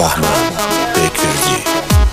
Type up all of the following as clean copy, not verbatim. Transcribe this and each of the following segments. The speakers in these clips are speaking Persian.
بهمن بکردی.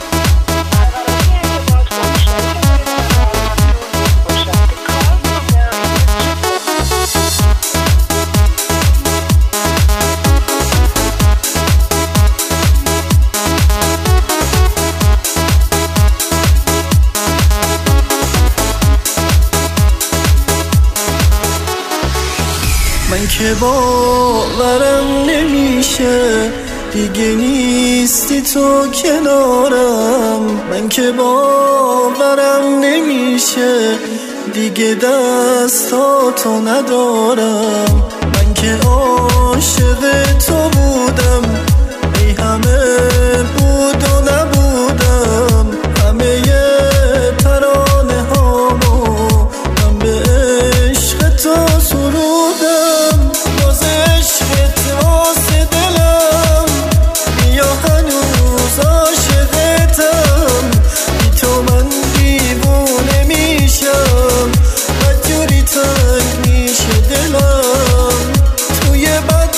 من که باورم نمیشه دیگه نیستی تو کنارم، من که باورم نمیشه دیگه دستاتو ندارم، من که عاشق تو بودم ای همه بود و نبودم، همه ترانه هامو من به عشق تو سرودم، باز عشقت واسه دلم بیا هنوز عاشقتم، بی تو من دیوونه میشم بدجوری تنگ میشه دلم، توی بد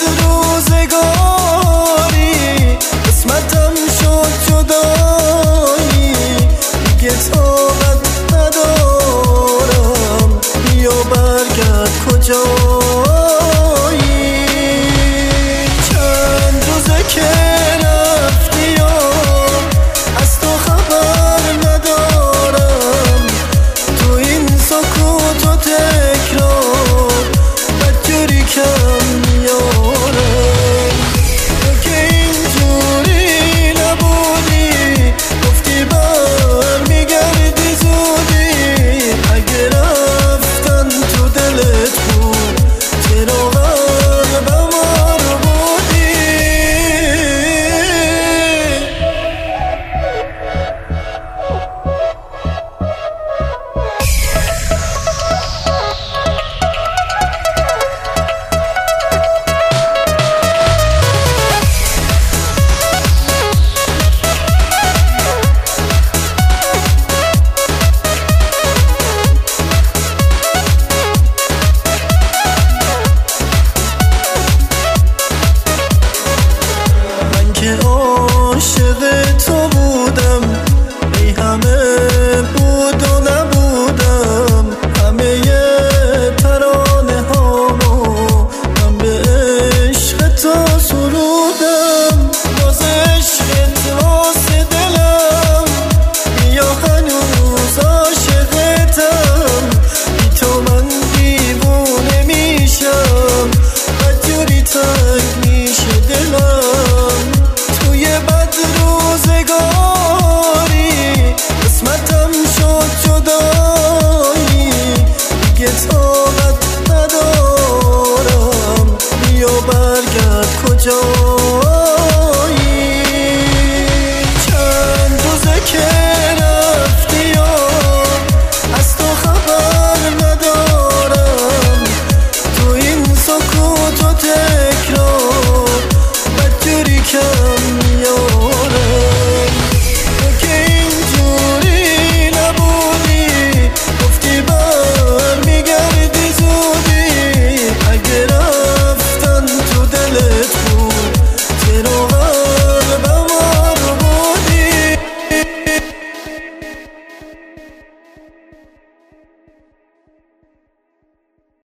روزگاری قسمتم شد جدایی دیگه طاقت ندارم، بیا برگرد کجایی، چند روزه که رفتی و از تو خبر ندارم، تو این سکوت و